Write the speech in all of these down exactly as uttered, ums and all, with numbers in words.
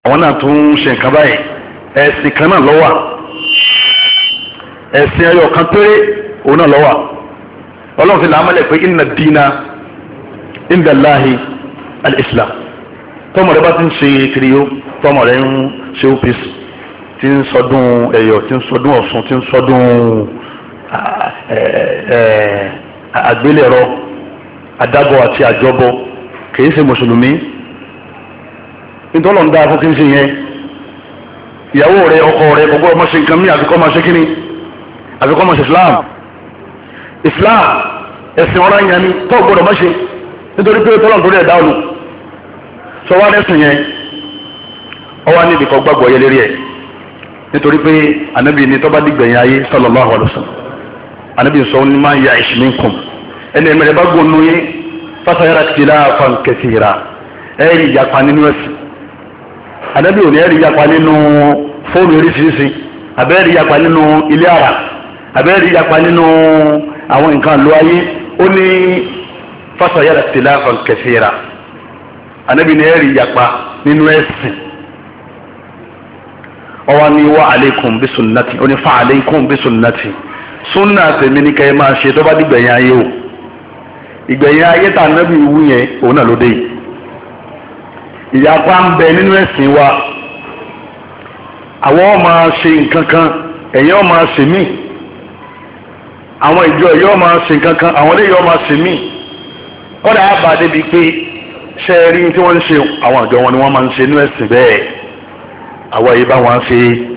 àwọn náà tún ṣe nǹkan báyìí ẹ̀sìn kan náà ló wà ẹ̀sìn ẹyọ kan péré òun náà ló wà ọlọ́run ti làámọ́lẹ̀ pé inna dina inda Allahi al-Islam tọ́mọ̀ rẹ bá ti ń ṣe kiriyó tọ́mọ̀ rẹ ń ṣe O P C tí ń sọdún ẹ̀yọ̀ tí ń sọdún Ọ̀ṣun tí ń sọdún àgbélẹ̀rọ adágọ́ àti àjọbọ kìí ṣe mùsùlùmí nítorí ọ̀n dáa fún kí n ṣe yẹn ìyàwó rẹ ọkọ rẹ ọgbọ́ ọmọ ṣe nǹkan mí àfikọ́ máa ṣe kíni àfikọ́ máa ṣe Islam Islam ẹ̀sìn ọ̀rọ̀ yẹn ni tó gbọdọ̀ má ṣe nítorí pé tọ́lọ̀ torí ẹ̀dá ọ̀nù sọ wá lẹ́sìn yẹn ọwọ́ níbi kan gbàgbọ́ yẹ lérí ẹ̀ nítorí pé anabi ni tọ́ba dìgbẹ̀yìn ayé sallallahu alaihi wasallam anabi sọ ní máa ya minkum ẹni ẹ̀mẹ̀rẹ̀ bá gbónú yín fasayara ikhtilafan kathira ẹ̀rí ìyapa nínú ẹ̀sìn anabi ò ní ẹ̀rí ìyapa nínú fóònù oríṣiríṣi àbẹ́ẹ̀rí ìyapa nínú ilé ara àbẹ́ẹ̀rí ìyapa nínú àwọn nǹkan lo ayé ó ní fasayara ikhtilafan kathira anabi ní ẹ̀rí ìyapa nínú ẹ̀sìn ọwọ́ ni wà aleikum bí sunnati ó ní fa aleikum bí sunnati sunna tèmi ní kẹ́yẹ́ máa ṣe tó bá dìgbẹ̀yìn ayé o ìgbẹ̀yìn ayé tà nábì wú yẹn òun náà ló dé yìí ìyapa ń bẹ nínú ẹ̀sìn wa àwọn máa ṣe nǹkan kan ẹ̀yin ó máa ṣe mí àwọn ìjọ ẹ̀yin ó máa ṣe nǹkan kan àwọn eléyìí ó máa ṣe mí kọ́dà á bá débi pé ṣe é rí tí wọ́n ń ṣe àwọn àjọ wọn ni wọ́n máa ń ṣe nínú ẹ̀sìn bẹ́ẹ̀ àwọn yìí bá wọn ṣe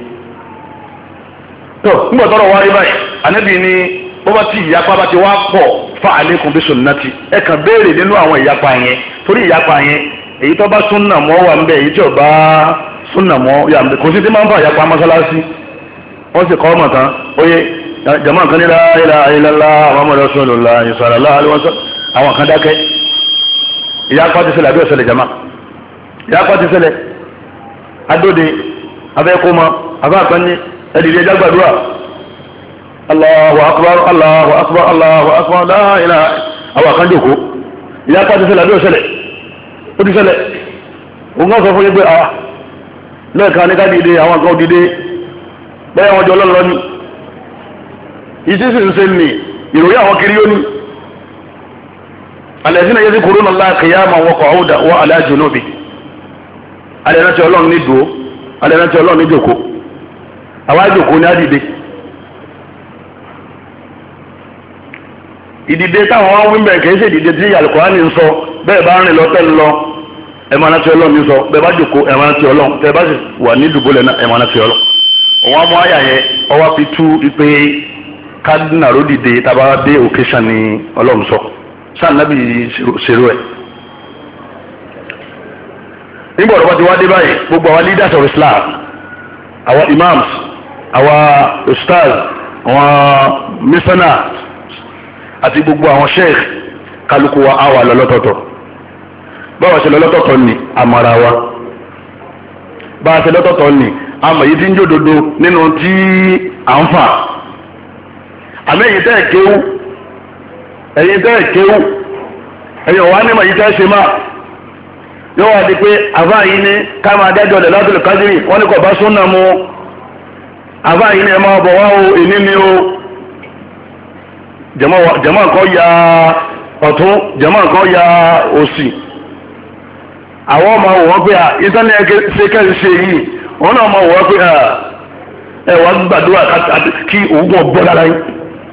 tó nígbà tọrọ wáyé báyìí ànábì ní bó bá ti ìyapa bá ti wá pọ̀ fa alaykum bí sunnati ẹ kàn béèrè nínú àwọn ìyapa yẹn torí ìyapa yẹn èyí tó bá súnà mọ́ wà nbẹ èyí tí ò bá súnà mọ́ yà nbẹ kò sí tí máa ń fa ìyapa mọ́sálásí wọ́n sì kọ́ ọmọ tán oyè jama kan ní la ilaha illallah muhammadu rasulullah sallallahu alaihi wasallam àwọn kan dákẹ́ ìyapa ti ṣẹlẹ̀ àbí ó ṣẹlẹ̀ jama ìyapa ti ṣẹlẹ̀ adóde abẹ́kọ́mọ abáàkánní ẹ̀dìdì ẹja gbàdúrà Allahu akbar Allahu akbar Allahu akbar la ilaha àwọn àkànjòkó ìyá pàtó ṣẹlẹ̀ àbí òṣẹlẹ̀ ó ti ṣẹlẹ̀ òun kan sọ fún yín pé à lẹ́ẹ̀kan ní ká dìde àwọn kan dìde bẹ́ẹ̀ wọn jọ lọ́lọ́ ni ìdí sì ń ṣe ní ìròyìn àwọn kiri ó ní alladhina yadhkuruna Allaha qiyaman wa qu'udan wa ala junubihim alẹ́rántí ọlọ́run ní dùó alẹ́rántí ọlọ́run ní jòkó àwọn àjòkó ní àdìde ìdìde táwọn wọn wí bẹ́ẹ̀ kìí ṣe ìdìde tí Al-Qur'ani ń sọ bẹ́ẹ̀ bá rìn lọ tẹ́lẹ̀ lọ ẹ máa rántí ọlọ́run ní sọ bẹ́ẹ̀ bá jòkó ẹ máa rántí ọlọ́run tẹ́ bá sì wà ní dùbúlẹ̀ náà ẹ máa rántí ọlọ́run òun á mú àyà yẹn ọwọ́ fi tú ipe kádínà ló dìde tábà dé occasion ní ọlọ́run sọ sáà nábì ṣerú ẹ̀ nígbà ọ̀rọ̀ bá ti wá dé báyìí gbogbo àwọn leaders of Islam àwọn imams àwọn ustaz àwọn misana àti gbogbo àwọn sheikh kálukú wa á wà lọ́lọ́tọ̀ọ̀tọ̀ báwa ṣe lọ́lọ́tọ̀ọ̀tọ̀ ni àmàrà wa báwa ṣe lọ́tọ̀ọ̀tọ̀ ni àmọ̀ yìí ti ń jòdodo nínú tí à ń fà àmì ẹ̀yìn tẹ́ ẹ̀ kéwú ẹ̀yìn tẹ́ ẹ̀ kéwú ẹ̀yìn ọ̀wá nímọ̀ yìí tẹ́ ṣe máa yóò wá di pé àbá yìí ní ká máa dájọ́ ọ̀dẹ̀ látòlù kájírì wọ́n ní kò bá súnà mu àbá yìí ní ẹ máa bọ̀ wá o èní ni o jàmá kan ya ọ̀tún jàmá kan ya òsì àwọn ọmọ wọ́n pé à ìtàní ṣe kẹ́sì ṣe yìí wọ́n náà máa wọ́n pé à ẹ wá gbàdúrà kí òògùn ọ̀bọ lára yín.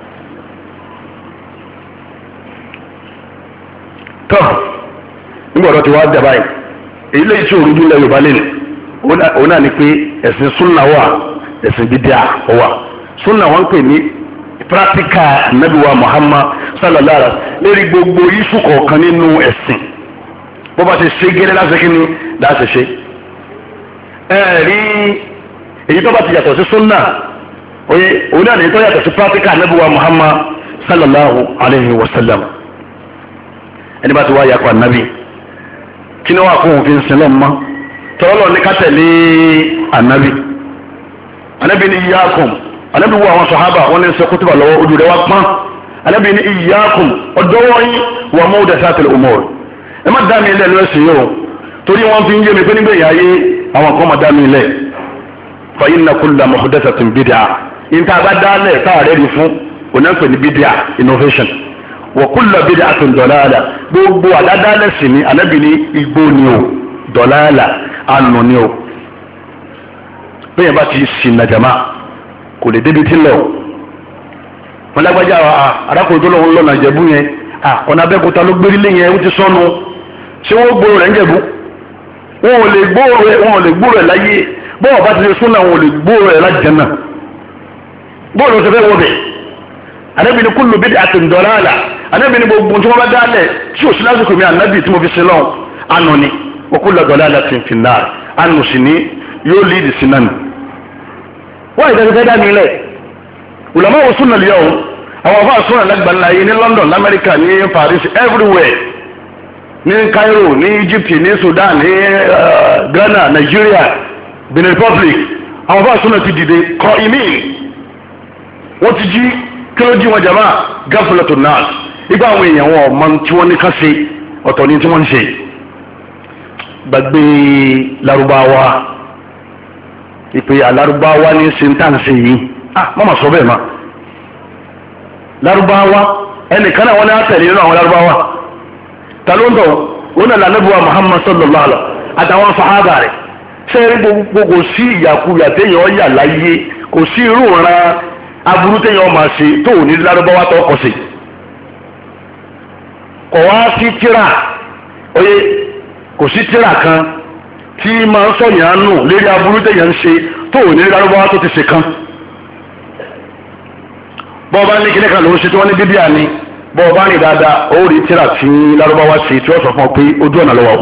tọ́ nígbà ọ̀rọ̀ ti wá dà báyìí èyí lè tí òrùjú lẹ Yorùbá lẹ́nu òun náà ni pé ẹ̀sìn súnà wà ẹ̀sìn bídíà wà súnà wọn pè ní pírátíkà nàbíwá Muhammad sallallahu alaihi wasallam lérí gbogbo iṣu kọ̀ọ̀kan nínú ẹ̀sìn bó bá ti ṣe gẹ́lẹ́ láti kí ni láti ṣe ẹ rí èyí tó bá ti yàtọ̀ sí súnà oye òun náà ní tó yàtọ̀ sí pírátíkà nàbíwá Muhammad sallallahu alaihi wasallam ẹni bá ti wá yàpọ̀ ànábì kí ni wàá kó òun fi ń sin lọ́mọ mọ́ tọ́lọ́ ní ká tẹ̀lé ànábì ànábì ní iyyakum ànábì wo àwọn sàhábà wọn ní sọ kútùbà lọ́wọ́ ojú rẹ̀ wá pọ́n ànábì ní iyyakum ọ̀dọ́wọ́ yín wa muhdathatil umur ẹ má dá mi ilé ẹ̀lú ẹ̀sìn yìí o torí wọ́n fi ń yé mi pé nígbẹ̀yìn ayé àwọn kan máa dá mi lẹ̀ fa inna kulla muhdathatin bid'ah níta bá dá lẹ̀ táàrẹ́ rí fún onáfẹ́ ní bid'ah innovation wa kullu bid'atin dalalah gbogbo àdádálẹ̀ sí ni Ànábì ní igbó ni o dalalah ànú ni o bẹ́ẹ̀ bá ti ṣìnà jama kò lè débi tí lọ wọn lágbájá arákùnrin tó lọ́wọ́ lọ́nà Ìjẹ̀bú yẹn ọ̀nà Abẹ́òkúta ló gbérí lẹ́yìn ó ti sọnù ṣé wọ́n gbòòrò rẹ̀ ń Jẹ̀bú wọn ò lè gbòòrò rẹ̀ wọn ò lè gbòòrò rẹ̀ láyé bọ́ọ̀ bá ti lè súnà wọn ò lè gbòòrò rẹ̀ láti jẹ́nà bọ́ọ̀lù ó ti fẹ́ wọ́ bẹ̀ Ànábì ní kullu bid'atin dalalah Ànábì ní gbogbo tí wọ́n bá dálẹ̀ tí ò sí lásìkò mi Ànábì tí mo fi sin lọ́wọ́ ànú ni wa kullu dalalatin fin nar ànú sì ní yóò lídì sí náà wọ́n ìdájọ́ dá mi lẹ̀ ulama wo súnà lè yọ̀ àwọn afá súnà lágbàlá yìí ní London lamẹ́ríkà ní Paris everywhere ní Cairo ní Egypt ní Sudan ní uh, Ghana Nigeria Benin Republic àwọn afá súnà ti dìde kọ ìmí wọ́n ti jí kí ló jí wọn jama gafilatu nas igba àwọn èèyàn wọn ọmọ tí wọ́n ní ká ṣe ọ̀tọ̀ ní tí wọ́n ń ṣe gbàgbé Lárúbáwá ìpè alárúbáwá ní sintansi yìí ah mọ́mọ́ sọ bẹ́ẹ̀ ma lárúbáwá ẹnìkan náà wọ́n ní àtẹ̀lé nínú àwọn lárúbáwá talóńtọ̀ wọn náà lànàbíwá Muhammad sallallahu alaihi àtàwọn sàhábà rẹ̀ sẹ́ẹ̀rí gbogbo kò sí ìyàkuyà téèyàn ọ̀yà láyé kò sí irú ìran aburú téèyàn máa ṣe tó ò ní lárúbáwá tó kọ̀ sí kò wá sí tíra oyè kò sí tíra kan tí máa ń sọ̀yìn àánú lérí aburú téèyàn ń ṣe tó ò ní lárúbáwá tó ti ṣe kan bọ́ọ̀bá ní kíní kan ló ń ṣe tí wọ́n ní bíbíà ni bọ́ọ̀bá ní dáadáa ó rí tíra tí lárúbáwá ṣe tí wọ́n sọ fún ọ pé ojú ọ̀nà lọ́wọ́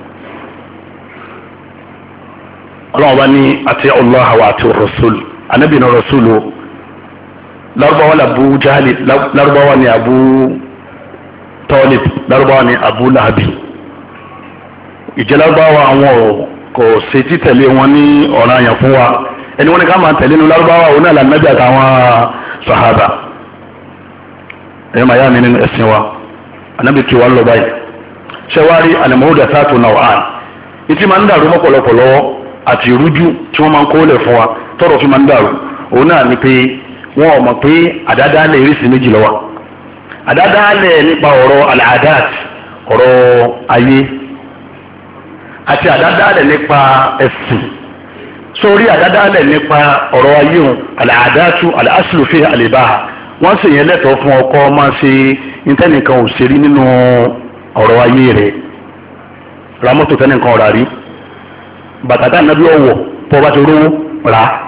ọlọ́run bá ní àti Allah wa àti rasul anábì náà rasul o lárúbáwá ni Abu Jahali lárúbáwá ni Abu Talib lárúbáwá ni Abu Lahabi ìjẹ́lárúbáwá àwọn kò ṣe títẹ̀lé wọn ní ọ̀ràn àyàn fún wa ẹni wọ́n ní ká máa tẹ̀lé ní lárúbáwá òun náà lànàbí àtàwọn sàhábà ẹ̀yọ́ màá yá mi nínú ẹ̀sìn wa anábì kí wọ́n lọ báyìí ṣẹ́wárí al-muhdathatu naw'an ìtì máa ń dàrú mọ́pọ̀lọpọ̀ lọ́wọ́ àti ìrújú tí wọ́n máa ń kó lẹ̀ fún wa tọ́rọ̀ fi máa ń dàrú òun náà ni pé wọ́n ò mọ̀ pé àdádálẹ̀ ìrísí méjì ló wà àdádálẹ̀ nípa ọ̀rọ̀ al-adat ọ̀rọ̀ ayé àti àdádálẹ̀ nípa ẹ̀sìn sórí àdádálẹ̀ nípa ọ̀rọ̀ ayé òun al-adatu al-aslu fiha al-ibaha wọ́n sì yẹn lẹ́tọ̀ọ́ fún ọkọ máa ṣe ìtẹ́nìkan ò ṣe rí nínú ọ̀rọ̀ ayé rẹ̀ ramọ́tò tẹ́nìkan ọ̀rà rí bàtàtà nàbí ọ̀wọ̀ tó bá ti rówó rà á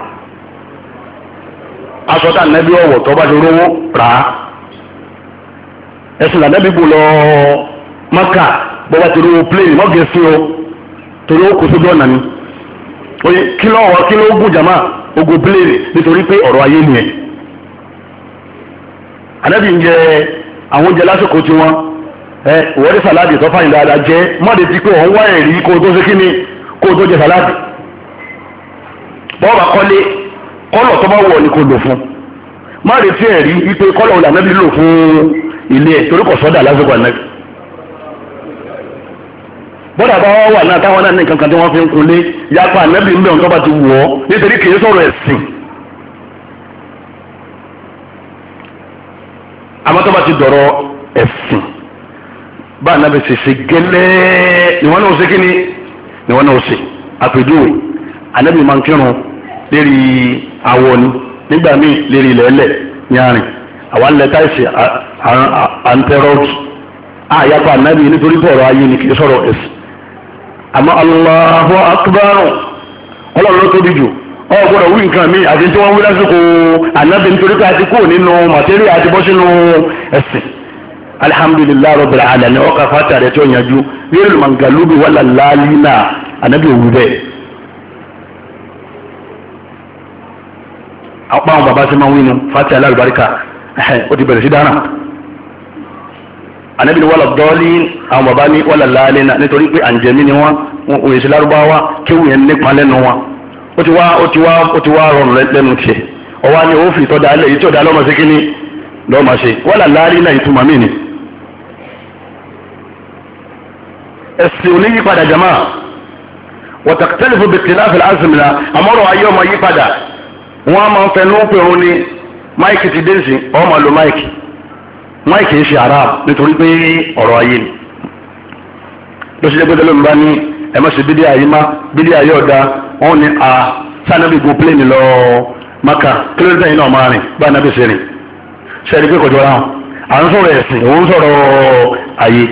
aṣọ tá nàbí ọ̀wọ̀ tó bá ti rówó rà á ẹ̀sìn lànàbí bò lọ Mọ́kà bó bá ti rówó pléènì mọ́gẹ̀ sí o torí ó kò sójú ọ̀nà ni oye kí ló wọ kí ló gùn jàmá ogun pléènì nítorí pé ọ̀rọ̀ ayé nìyẹn ànábì ń jẹ àwọn oúnjẹ lásìkò tí wọ́n ẹ ìwọ́dí sàláàdì tó fàyìn dáadáa jẹ́ mọ́dé ti pé òun wá ẹ̀rí kó o tó ṣe kíni kó o tó jẹ sàláàdì bọ́ọ̀bà kọ́lé kọ́lọ̀ tó bá wọ̀ ni kò lò fún mọ́dé tí ẹ̀rí wípé kọ́lọ̀ òun ànábì lò fún ilé ẹ̀ torí kò sọ́dà lásìkò ànábì bọ́dà bá wà wà náà táwọn náà ní nǹkan kan tí wọ́n fi ń kunlé yapa ànábì ń bẹ̀ wọn tó bá ti wọ̀ ọ́ nítorí kì í sọ̀rọ̀ ẹ̀sìn àmọ́ tó bá ti dọ̀rọ̀ ẹ̀sìn bá ànábì ṣe ṣe gẹ́lẹ́ ni wọ́n náà ṣe kí ni ni wọ́n náà ṣe àpèjúwe ànábì máa ń kírun lérí awọ ni nígbà míì lérí ilẹ̀ ẹlẹ̀ yanrìn àwa ń lẹ táìsì àǹtẹ̀rọ̀ọ̀kì àyàpá ànábì nítorí bọ̀rọ̀ ayé ni kì í sọ̀rọ̀ ẹ̀sìn àmọ́ Allahu akbar ọlọ́run ló tóbi jù ọ gbọ́dọ̀ wí nǹkan mi àti tí wọ́n wí lásìkò ànábì nítorí pé a ti kúrò nínú màtẹ́rì àti bọ́ sínú ẹ̀sìn alhamdulillahi rabbil alamin ọkà fata rẹ̀ tí ó yanjú rírì mangalubi wàlà lálínà ànábì òwú bẹ́ẹ̀. apá àwọn bàbá sí máa ń wí nu fati alábàríkà ó ti bẹ̀rẹ̀ sí dáná ànábì ni wàlà dọ́ọ̀lì àwọn bàbá ní wàlà lálínà nítorí pé àǹjẹ̀mí ni wọ́n òye sí lárúbáwá kéwù yẹn nípa lẹ́nu wọn ó ti wá ó ti wá ó ti wá rọrùn lẹ́nu tiẹ̀ ọwọ́ ni ó fi tọ́da alẹ́ yìí tí ọ̀dà lọ́mọ sí kínní lọ́mọ ṣe wàlà lálínà ìtumọ̀ mí ni. ẹ̀sìn oníyípadà jama wa takhtalifu bi ikhtilafi al-azmina àmọ́rọ̀ ayé ọmọ yí padà wọ́n á máa ń fẹnu pé òun ni máìkì ti dé sí ọmọ lo máìkì máìkì ń ṣe haram nítorí pé ọ̀rọ̀ ayé ni ló ṣe jẹ́ pé tẹ́lẹ̀ mi bá ní ẹ má ṣe bídí ayé má bídí ayé ọ̀dà wọn ni a sanabi gun pléènì lọ maka kílódé yìí náà máa rìn bá anabi ṣe rìn ṣe ẹni pé kọjọ ra wọn à ń sọ̀rọ̀ ẹ̀sìn òun sọ̀rọ̀ ayé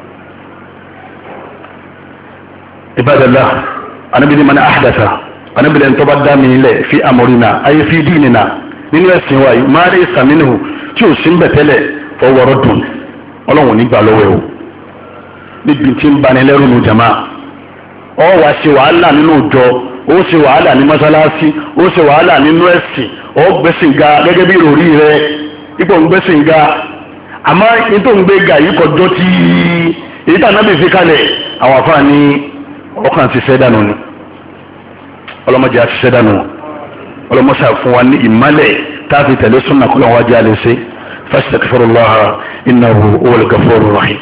ibadallah anabi ni man ahdatha anabi lẹ́nu tó bá dá mi nílẹ̀ fi amrina ayé fi dinina nínú ẹ̀sìn wa yìí máa rí ìsàmínú tí ò sí ń bẹ̀ tẹ́lẹ̀ fọwọ́rọ́ dùn ọlọ́run nígbà lọ́wọ́ ẹ̀ o níbi tí ń bani lẹ́rù nù jama ọ wá ṣe wàhálà nínú ìjọ ó ṣe wàhálà ní mọ́sálásí ó ṣe wàhálà nínú ẹ̀sìn ó gbẹ́sìn ga gẹ́gẹ́ bí ìròrí rẹ ipò ń gbẹ́sìn ga àmọ́ ètò ń gbé ga yìí kọjọ́ tí èyí tà náà bè fi kalẹ̀ àwọn afáà ní ọkàn ti ṣẹ́ dànù ni ọlọ́mọdé àti ṣẹ́ dànù ọlọ́mọṣà fún wa ní ìmálẹ̀ táàfi tẹ̀lé súnà kọ́lọ́ wájú àlẹ́ ṣe fastaghfirullaha innahu huwal ghafurur rahim.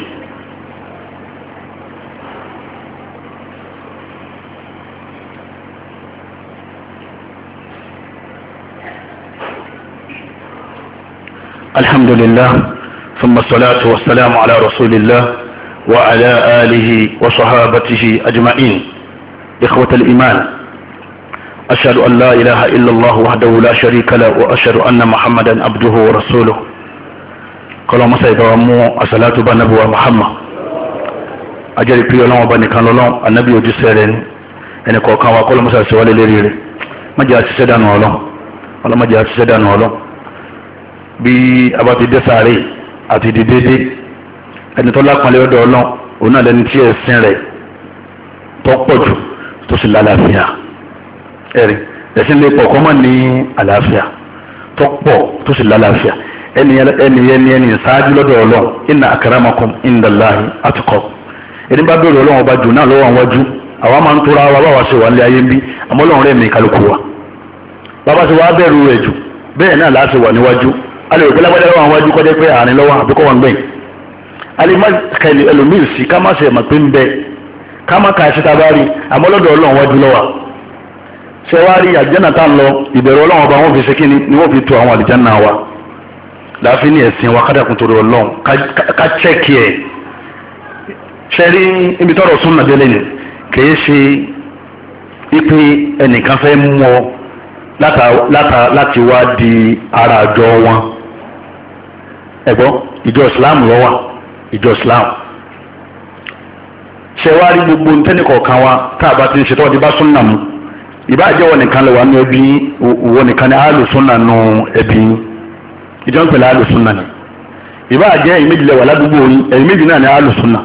الحمد لله ثم الصلاة والسلام على رسول الله وعلى آله وصحابته أجمعين إخوة الإيمان أشهد أن لا إله إلا الله وحده لا شريك له وأشهد أن محمدا عبده ورسوله قال ما سيدرمو الصلاة بنبوة محمد أجري بي الله وبني كان الله النبي وجسرين أن يقول كان وقال ما سيسوالي لريري ما جاء سيدان الله ولا ما جاء سيدان الله bí a bá ti dé sáré àti di dédé ẹni tó lápọnlé ọ̀dọ̀ Ọlọ́run òun náà lẹni tí ẹ̀sìn rẹ̀ tó pọ̀ jù tó sì lálàáfíà ẹ̀rí ẹ̀sìn lè pọ̀ kọ́ mọ́ ní àlàáfíà tó pọ̀ tó sì lálàáfíà ẹni ẹni ẹni ẹni ṣáájú lọ́dọ̀ Ọlọ́run inna akramakum indallahi atqakum ẹni bá bẹ̀rù Ọlọ́run ọba jù náà lọ́wọ́ àwọn wájú àwa máa ń tóra wa báwa ṣe wà ní ayé ń bí àmọ́ Ọlọ́run rẹ̀ mí kálukú wa bàbá ṣe wá bẹ̀rù rẹ̀ jù bẹ́ẹ̀ náà láti wà níwájú alẹ́ òkè lágbádá lọ́wọ́ àwọn wájú kọ́jẹ́ pé àárín lọ́wọ́ àbíkọ́ wọn gbẹ̀yìn alẹ́ má kẹlẹ ẹlòmíì sí ká má ṣe mọ̀ pé ń bẹ ká má ka ẹ̀ṣẹ̀ tá a bá rí àmọ́ lọ́dọ̀ Ọlọ́run wájú lọ́wọ́ ṣé wàá rí àjẹ́nà tá ń lọ ìbẹ̀rù Ọlọ́run ọba wọn fi ṣe kí ni wọ́n fi tu àwọn àlìjánà wa láàfin ní ẹ̀sìn wa kádàkùn torí Ọlọ́run ká chẹ́kì ẹ̀ ṣe rí ibi tọ́rọ̀ sún nàdélé ni kìí ṣe ipe ẹnìkan fẹ́ mú ọ láti wá di ara àjọ wọn ẹ̀gbọ́n ìjọ Islam ló wà ìjọ Islam ṣe wá rí gbogbo ntẹ́nìkọ̀ọ̀kan wa tá a bá ti ń ṣe tọ́wọ́ di bá súnà mu ìbá jẹ́ wọn nìkan lè wà ní ẹbí wọn nìkan ní alùsúnà nù ẹbí ìjọ ń pèlè alùsúnà ni ìbá jẹ́ ẹ̀yin méjì lẹ́wà ládùúgbò yín ẹ̀yin méjì náà ní alùsúnà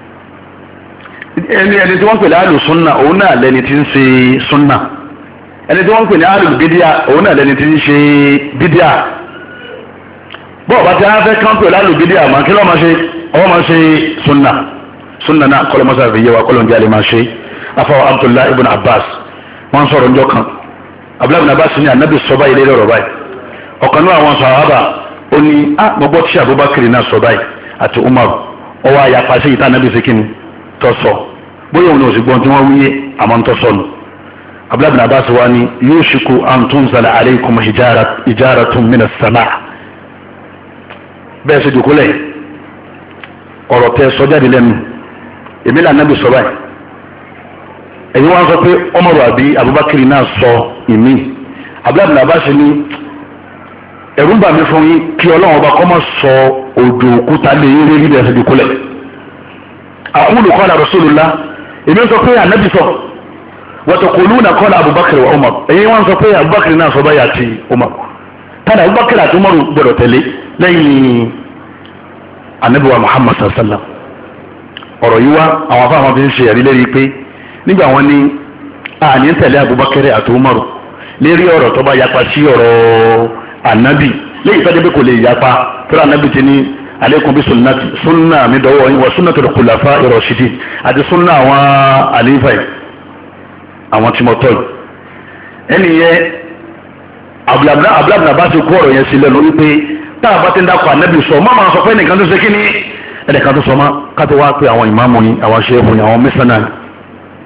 ẹni ẹni tí wọ́n pèlè alùsúnà òun náà lẹni tí ń ṣe súnà ẹni tí wọ́n pèlè alùbídíà òun náà lẹni tí ń ṣe bídíà bọ́ọ̀ bá ti á fẹ́ kán pèlè alùbídíà máa kí lọ́ọ́ máa ṣe ọwọ́ máa ṣe súnà súnà náà kọ́lọ́ mọ́sá fi yé wa kọ́lọ́ ń jẹ́ àlè máa ṣe afọwọ́ Abdullahi ibn Abbas wọ́n sọ̀rọ̀ njọ́ kan Abdullahi ibn Abbas ní anabi sọ báyìí lé lọ́rọ̀ báyìí ọ̀kan náà àwọn sàhábà ó ní á gbogbo tí Abubakar náà sọ báyìí àti Umar ọwọ́ àyàpá sí ìta anabi sikin tó sọ bóyá òun ní òsì gbọ́n tí wọ́n wíyé àmọ́ ń tọ́ sọnù Abdullahi ibn Abbas wa ní yushiku an tunzala alaykum hijaratun minas sama' bẹ́ẹ̀ sì dùkúlẹ̀ ọ̀rọ̀ tẹ sọ jáde lẹ́nu èmi là anabi sọ báyìí ẹ̀yin wọn sọ pé Umaru àbí Abubakar náà sọ ìmí Abdullahi Abbas ní ẹ̀rù ń bà mí fún yín kí Ọlọ́run ọba kọ́ mọ́ sọ òjò òkúta lé yín rí níbi ẹ̀sìn ìdíkúlẹ̀ aqulu qala Rasulullah èmi sọ pé ànábì sọ wa taquluna qala Abubakar wa Umar ẹ̀yin wọn sọ pé Abubakar náà sọ báyìí àti Umar tani Abubakar àti Umar gbọdọ̀ tẹ̀lé lẹ́yìn ànábì wa Muhammad sallallahu alaihi wasallam ọ̀rọ̀ yìí wá àwọn afáàmọ́ fi ń ṣe ẹ̀rí lérí pé nígbà wọn ní àní tẹ̀lé Abubakar àti Umaru lérí ọ̀rọ̀ tó bá yapa sí ọ̀rọ̀ ànábì léyìí tọ́jú pé kò lè yapa tó rà ànábì ti ní alaykum bí sunnati sunna mi dọ́wọ́ yín wọ sunnatul khulafa ar-rashidin àti sunna àwọn àlífà yìí àwọn tí mo tọ́ yìí ẹni yẹn abúlábùnà bá ti kó ọ̀rọ̀ yẹn sí lẹ́nu wípé tá a bá ti ń dákọ̀ ànábì sọ má máa sọ pé ẹnìkan tó ṣe kí ni ẹnìkan tó sọ má ká tó wá pé àwọn ìmáàmù yín àwọn ṣẹ́ẹ̀fù yín àwọn mẹ́sàn-án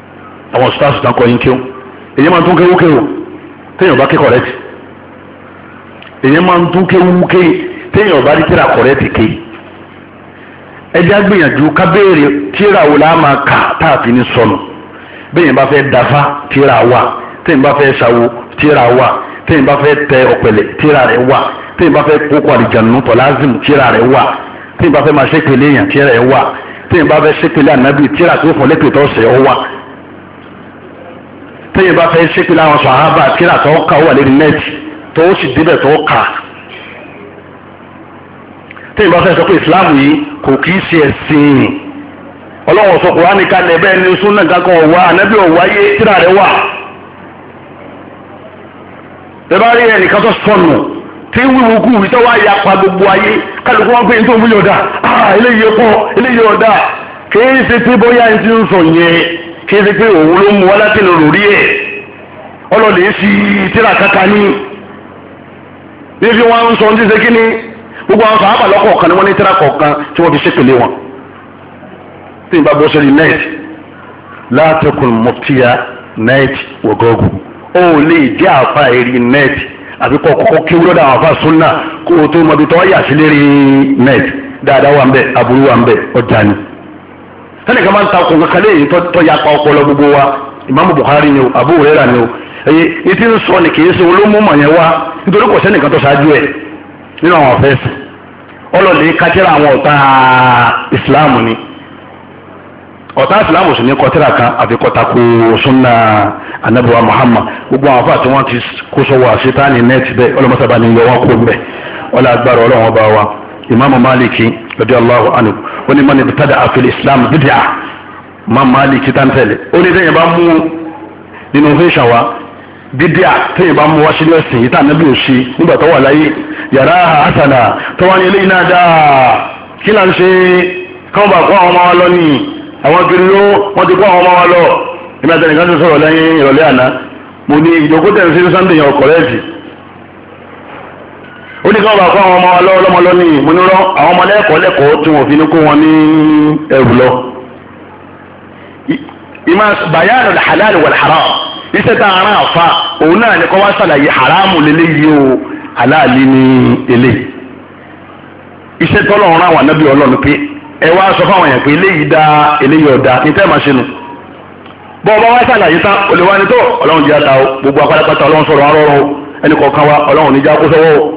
àwọn stars tán kọ́ yín kéwù èyí máa ń tún kéwù kéwù téèyàn bá ké correct èyí máa ń tún kéwù ké téèyàn bá rí tíra correct ké ẹjẹ́ àgbìyànjú ká béèrè tíra wo la máa kà táàfin ní sọnù bẹ́ẹ̀ bá fẹ́ dafa tíra wà téèyàn bá fẹ́ ṣàwo tíra wà téèyàn bá fẹ́ tẹ ọ̀pẹ̀lẹ̀ tíra rẹ̀ wà téèyàn bá fẹ́ kókó àlìjànú tọ́lázìm tíra rẹ̀ wà téèyàn bá fẹ́ máa ṣépele èèyàn tíra rẹ̀ wà téèyàn bá fẹ́ ṣépele ànábì tíra tó fún lẹ́pẹ̀ tó ṣe ọ wà téèyàn bá fẹ́ ṣépele àwọn sàhábà tíra tó kà wà lórí nẹ́ẹ̀tì tó sì débẹ̀ tó kà téèyàn bá fẹ́ sọ pé ìsìláàmù yìí kò kì í ṣe ẹ̀sìn ọlọ́wọ́n sọ Kùránì kalẹ̀ bẹ́ẹ̀ ni súnà kankan ọ̀wá ànábì ọ̀wáyé tíra rẹ̀ wà bẹ́ẹ̀ bá rí ẹnìkan tó sọnù tí wíwú kú wí tó wá ya pa gbogbo ayé kálukú wọn pé ní tó ń wíyọ̀ dá ah eléyìí ẹ̀kọ́ eléyìí ọ̀dà kìí ṣe pé bóyá ẹni tí ń sọ yẹn kìí ṣe pé òun ló mú wá láti lè rò rí ẹ̀ ọlọ́lẹ̀ sí tíra kaka ní níbi wọn ń sọ ní ṣe kí ni gbogbo àwọn sàábà lọ́kọ̀ọ̀kan ni wọ́n ní tíra kọ̀ọ̀kan tí wọ́n fi ṣépele wọn tí n bá bọ́ sórí nẹ́ẹ̀tì látẹkùn mọ̀tíya nẹ́ẹ̀tì wọ̀gọ́gù ó lè jẹ́ àfa èrì nẹ́ẹ̀tì àbí kọ́ kọ́kọ́ kí wúlọ́dà àwọn afa súnà kó o tó mọbi tọ́ yà sí lérí nẹ́ẹ̀tì dáadáa wà ń bẹ aburú wà ń bẹ ọjà ni. sani kan máa ń ta okùn kankan léyìí tọ́ ya pa ọpọlọ gbogbo wa Imaamu Bukhari ni o Abu Huraira ni o ẹyẹ etí ń sọ ni kìí ṣe olómùmọ̀ yẹn wá nítorí kò sẹ́nìkan tó ṣáájú ẹ̀ nínú àwọn ọ̀fẹ́sì ọlọ́lẹ̀ kájẹ́rẹ́ àwọn ọ̀tá ìsìláàmù ni ọ̀tá ìsìláàmù sì ní kọtíra kan àti kọtakò súnà anabiwa Muhammad gbogbo àwọn afáàtí wọn ti kó sọ́wọ́ àṣetáni nẹ́ẹ̀tì bẹ́ẹ̀ ọlọ́mọsábà ní yọ wọn kó bẹ́ẹ̀ ọlọ́ agbára ọlọ́wọ́n bá wa Imaamu Maliki radiyallahu anhu ó ní mọ́ni bìtádà àfẹ́lẹ́ islam bídíà Imaamu Maliki tántẹ́lẹ̀ ó ní tẹ́yìn bá mú nínú fẹ́ṣà wa bídíà tẹ́yìn bá mú wá sí lẹ́sìn yìí tá ànábì ò ṣe nígbà tó wà láyé yàrá hasana tó wá ní eléyìí náà dáa kí là ń ṣe káwọn bá kó àwọn ọmọ wa lọ ní àwọn kiri ló wọ́n ti kó àwọn ọmọ wa lọ ìmọ̀ àtẹnìkan tó sọ̀rọ̀ lẹ́yìn ìrọ̀lẹ́ àná mo ní ìjókòó tẹ̀ ń sí sunday yẹn ọkọ̀ rẹ́ẹ̀tì ó ní káwọn bá kó àwọn ọmọ wa lọ ọlọ́mọ lọ ní mo ní rọ àwọn ọmọ lẹ́kọ̀ọ́ lẹ́kọ̀ọ́ tí wọ́n fi ní kó wọn ní ẹrù lọ. ìmọ̀ bayanu halal wal haram iṣẹ́ tá a rán àfa òun náà ní kọ́ wá sàlàyé haramu lélẹ́yìí o halali ní eléyìí iṣẹ́ tọ́lọ́run àwọn ànábì ọlọ́run pé ẹ wá sọ fáwọn èèyàn pé eléyìí dá eléyìí ọ̀dá ní tẹ́ máa ṣe nu bọ́ ọba wá sàlàyé tán olùwà ni tó ọlọ́run jẹ́ ata o gbogbo apátápátá ọlọ́run sọ̀rọ̀ arọ́rọ́ o ẹnì kọ̀ọ̀kan wa ọlọ́run níjà kó sọ́wọ́ o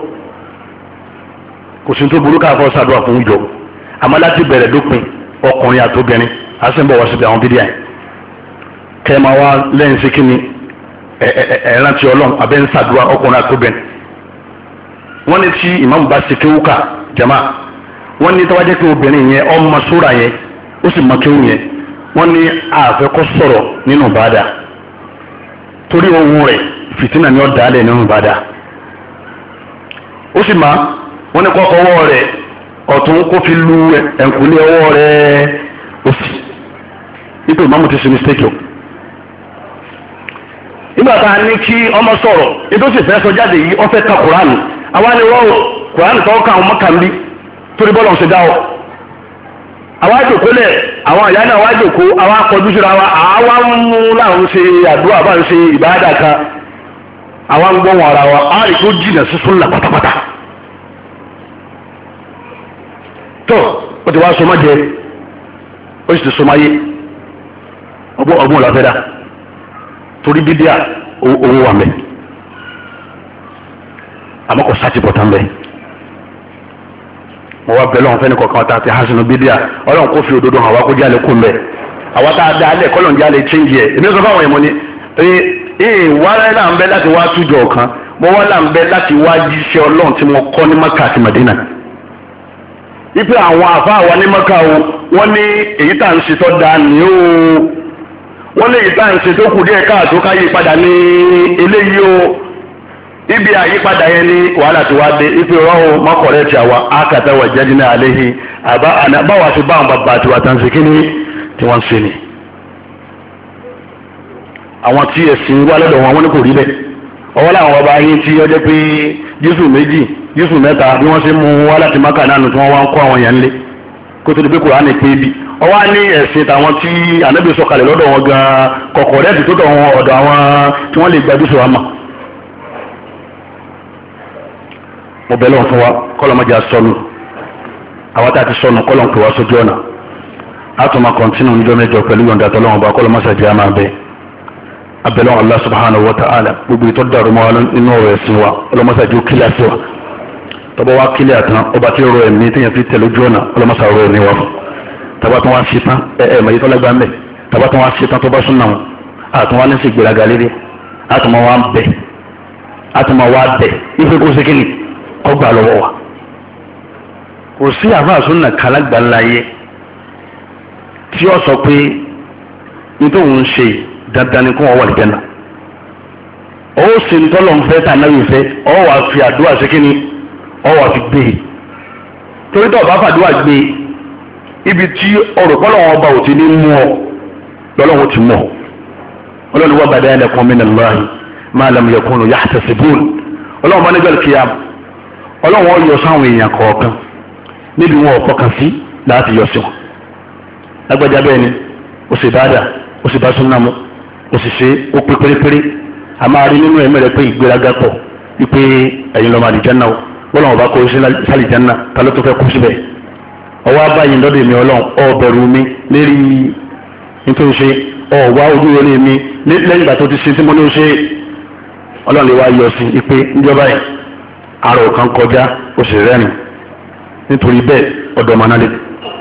kò sí tó burú káfọ́ sàdúrà fún ìjọ àmọ́ láti bẹ̀rẹ̀ dópin ọkùnrin àtobìnrin á sì ń bọ̀ wá síbi àwọn bídíà yẹn kẹ́ ẹ máa wá lẹ́yìn sí kíni ẹ̀ẹ́rántí ọlọ́run abẹ́ ń sàdúrà ọkùnrin àtobìnrin wọ́n ní tí ìmáàmù bá ṣe kéwúkà jama wọ́n ní tọ́wájẹ́ pé obìnrin yẹn ọmọ sóra yẹn ó sì mọ kéwù yẹn wọ́n ní àfẹ́kọ́ sọ̀rọ̀ nínú bàdà torí ohun rẹ̀ fìtínà ni ó dálẹ̀ nínú bàdà ó sì máa wọ́n ní kọ́kọ́ ọwọ́ rẹ̀ ọ̀tún kó fi lu ẹ̀ǹkùlé ọwọ́ rẹ̀ òsì ipò ìmáàmù ti ṣe mistake o nígbà tá a ní kí ọmọ sọ̀rọ̀ ètò sì fẹ́ sọ jáde yìí ó fẹ́ ka kùránì àwa ni wọ́n kùránì tó ká àwọn mọ́kànlí torí bọ́lá ọ̀sẹ̀ dá ọ àwa jòkó lẹ̀ àwọn àyà náà wá jòkó àwa kọjú síra wa àwa ń mú láwọn ṣe àdúrà bá ń ṣe ìbáàdà kan àwa ń gbọ́ wọn ara wa á rí kó jìnà sí súnà pátápátá tó o ti wá sọmọ jẹ o sì ti sọmọ ayé ọgbọ́n ọgbọ́n làfẹ́ dá torí bídíà owó wà mẹ́ àmọ́ kò sáà ti bọ̀ tán bẹ́ẹ̀ mo wá bẹ́ẹ̀ lọ́wọ́ fẹ́ni kọ̀ọ̀kan ta ti hasinu bídíà ọlọ́run kò fi òdodo hàn wá kó jálè kó mbẹ́ àwa tá a dá alẹ́ kọ́lọ̀ ń jálè chíńjì ẹ̀ èmi sọ fáwọn èèmọ̀ ni ee wá là ń bẹ láti wá tújọ kan mo wá là ń bẹ láti wá jíṣẹ́ ọlọ́run tí mo kọ́ ní Maka àti Madina ipe àwọn àfa àwa ní Maka o wọ́n ní èyí tá à ń ṣe tó dáa ní o wọ́n lè yí tá à ń ṣe tó kù díẹ̀ káàtó ká yí padà ní eléyìí o ibi àyípadà yẹn ní wàhálà tí wàá dé ipe rọ́ọ̀ mọ́kọ̀rẹ́ ti àwa ákàtà wà jáde náà àléhi àbá àbáwá ti bá àwọn bàbá àti wàtá ń ṣe kí ni tí wọ́n ń ṣe ni. àwọn tí ẹ̀sìn wá lọ́dọ̀ wọn wọ́n ní kò rí bẹ́ẹ̀ ọwọ́ làwọn bàbá yín tí ọjọ́ pé Jésù méjì Jésù mẹ́ta bí wọ́n ṣe mú wá láti Mákà náà tí wọ́n wá ń kó àwọn yẹn lé kó tó di pé Kùránì pé bí ọwọ́ ní ẹ̀sìn tàwọn tí ànábì sọ̀kalẹ̀ lọ́dọ̀ wọn gan kọ̀kọ̀ rẹ́ẹ̀dì tó tọ̀ wọn ọ̀dọ̀ àwọn tí wọ́n lè gbàdú sí wa mọ̀. mo bẹ̀ lọ́n fún wa kọ́lọ́mọdé sọnù àwọn tá a ti sọnù kọ́lọ́n pè wá sójú ọ̀nà a tún máa kọ́ntínú níjọ́ mẹ́jọ pẹ̀lú yọ̀ǹda tọ́lọ́wọ́n bá kọ́lọ́mọsàdì á máa bẹ abẹ́lẹ́ Allah subhanahu wa ta'ala gbogbo ìtọ́ dàrú mọ́ inú ọ̀rọ̀ ẹ̀sìn wa kọ́lọ́mọsàdì ó kílẹ̀ sí wa tọ́bọ̀ wá kílẹ̀ àtàn ọba tí ó rọ ẹ̀mí téèyàn fi tẹ̀lé ojú ọ̀nà kọ́lọ́mọsà rọ ẹ̀mí wa fún tàbá tó wá ṣe tán ẹ ẹ mọ̀ yìí tọ́lá gbá mẹ́ tàbá tó wá ṣe tán tó bá súnà wọn àtún wá ní sí ìgbéraga lédè àtún máa wá ń bẹ̀ àtún máa wá bẹ̀ ife kó ṣe kíni kọ́ gbà lọ́wọ́ wa. kò sí àfáà súnà kálágbá ńlá yẹ tí ó sọ pé nítorí òun ṣe dandan ni kó wọn wà lè jẹun ó sì ń tọ́lọ̀ ń fẹ́ tà náà yìí fẹ́ ọ wà fi àdúrà ṣe kíni ọ wà fi gbé e torí tó o bá fàdúrà gbé e ibi tí ọ̀rọ̀ pọ́lọ́wọ́n ọba ò ti ní mú ọ lọ́lọ́wọ́ ti mọ̀ ọlọ́run wà bàdá lakum minallahi ma lam yakunu yahtasibun ọlọ́run bá nígbà kíá ọlọ́run yọ sáwọn èèyàn kọ̀ọ̀kan níbi wọn ò fọkàn sí láti yọ sí wọn lágbájá bẹ́ẹ̀ ni ó sì dáadáa ó sì bá súnmọ́ mu ó sì ṣe ó pé pérépéré a máa rí nínú ẹ̀mí rẹ̀ pé ìgbéraga pọ̀ wípé ẹ̀yin lọ́mọ àlìjáná o bọ́lá bá kó sálìjáná ta ló tó fẹ́ kú síbẹ̀ ọwọ́ abáyé lọ́dọ̀ mi ọlọ́run ọ̀bẹ̀rù mi lérí nítorí ṣe ọ̀wá ojú orí mi lẹ́yìn ìgbà tó ti ṣe tí mo ní ó ṣe ọlọ́run lè wá yọ sí ipe níjọba yìí àrò kan kọjá ó sì rẹ́rìn nítorí bẹ́ẹ̀ ọ̀dọ̀ ọmọ náà lè.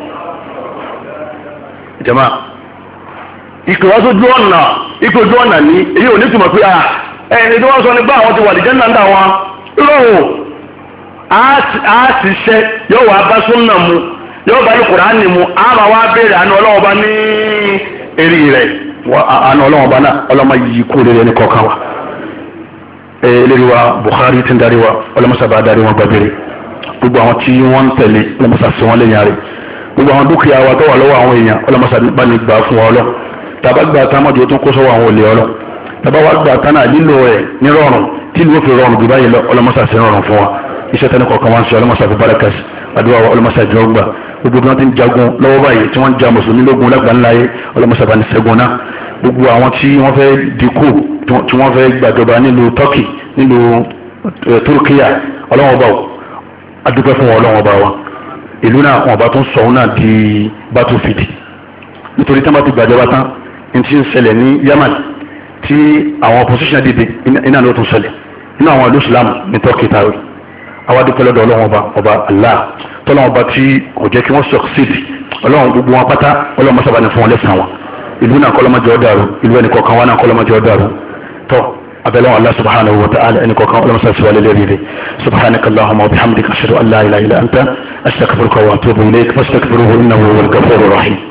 ìjọba ìpè wá sójú ọ̀nà ìpè ojú ọ̀nà ní èyí ò ní túmọ̀ pé ẹni tí wọ́n sọ nípa àwọn ti wà lìjẹ́ náà ń dà wọn lóhùn á sì ṣe yóò wá bá súnà mu yóò bá ní Kùránì mu á máa wá béèrè àánú ọlọ́wọ́ bá ní eré rẹ̀ àánú ọlọ́wọ́ bá náà ọlọ́mọ yìí kú rẹ̀ ní kọ̀ọ̀kan wa eléyìí wa Bukhari ti ń darí wa ọlọ́mọsàbà darí wọn gbàgbére gbogbo àwọn tí wọ́n ń tẹ̀lé ọlọ́mọsàsì wọn lẹ́yìn rẹ̀ gbogbo àwọn dúkìá wa tó wà lọ́wọ́ àwọn èèyàn ọlọ́mọsàbà ní gbà fún wa ọlọ́ tàbá gbà tá mọ́jọ tó kó sọ́wọ́ àwọn olè ọlọ́ tàbá wá gbà tá náà lílo rẹ̀ ní rọrùn tí ìlú òfin rọrùn jù báyìí lọ ọlọ́mọsàsì rọrùn fún wa iṣẹ́ tẹ́ni kọ̀ọ̀kan wá ń ṣe ọlọ́mọsàbà barakas àdúrà wa ọlọ́mọsàjì ọgbà gbogbo bí wọ́n ti ń jagun lọ́wọ́ báyìí tí wọ́n ń ja mùsùlùmí lógun lágbàńláyé ọlọ́mọsàbà ní ṣẹ́gun náà gbogbo àwọn tí wọ́n fẹ́ dínkù tí wọ́n fẹ́ gbàjọba nílùú Turkey nílùú Turkiya ọlọ́wọ́n bá adúpẹ́ fún ọlọ́wọ́n bá wa ìlú náà wọn bá tún sọ ọ́n náà di battlefield nítorí tí wọ́n bá ti gbàjọba tán ní ti ń ṣẹlẹ̀ ní Yemen tí àwọn opposition dìde iná ló tún ṣẹlẹ̀ nínú àwọn ìlú Islam ní Turkey tààrí àwa dúpẹ́ lọ́dọ̀ ọlọ́wọ́n ọba ọba Allah tọ́lọ́wọ́n ọba tí kò jẹ́ kí wọ́n succeed ọlọ́wọ́n gbogbo wọn pátá ọlọ́wọ́n mọ́sábà ní fún wọn lẹ́sàn wọn ìlú náà kọ́lọ́mọdé ọ̀dàrú ìlú ẹnì kọ̀ọ̀kan wọn náà kọ́lọ́mọdé ọ̀dàrú tọ́ abẹ́lẹ́wọ̀n Allah subhanahu wa ta'ala ẹnì kọ̀ọ̀kan ọlọ́mọsá sí wàlẹ́ lẹ́rìí rẹ̀ subhanaka Allahumma wa bihamdika ashhadu an la ilaha illa anta astaghfiruka wa atubu ilayk fastaghfiruhu innahu huwal ghafurur rahim.